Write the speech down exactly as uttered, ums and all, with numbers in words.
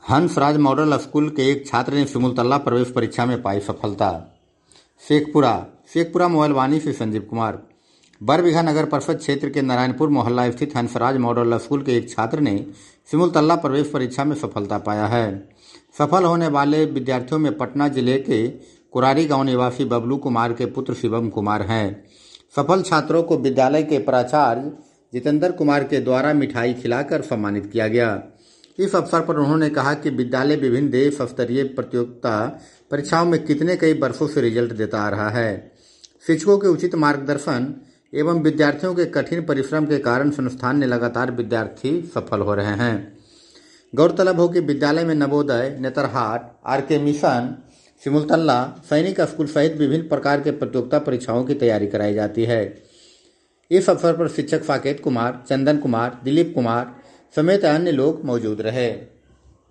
Hansraj model school के एक छात्र ने सिमुलतला प्रवेश परीक्षा में पाई सफलता। शेखपुरा शेखपुरा मोबाइलवानी से संजीव कुमार। बरबीघा नगर परिषद क्षेत्र के नारायणपुर मोहल्ला स्थित हंसराज मॉडल स्कूल के एक छात्र ने सिमुलतला प्रवेश परीक्षा में सफलता पाया है। सफल होने वाले विद्यार्थियों में पटना जिले के कुरारी गांव निवासी बबलू कुमार के पुत्र शिवम कुमार हैं। सफल छात्रों को विद्यालय के प्राचार्य जितेंद्र कुमार के द्वारा मिठाई खिलाकर सम्मानित किया गया। इस अवसर पर उन्होंने कहा कि विद्यालय विभिन्न देश स्तरीय प्रतियोगिता परीक्षाओं में कितने कई वर्षों से रिजल्ट देता आ रहा है। शिक्षकों के उचित मार्गदर्शन एवं विद्यार्थियों के कठिन परिश्रम के कारण संस्थान ने लगातार विद्यार्थी सफल हो रहे हैं। गौरतलब हो कि विद्यालय में Navodaya, Netarhat, R K mission, Simultala, Sainik school सहित विभिन्न प्रकार के प्रतियोगिता परीक्षाओं की तैयारी कराई जाती है। इस अवसर पर शिक्षक साकेत कुमार, चंदन कुमार, दिलीप कुमार समेत अन्य लोग मौजूद रहे।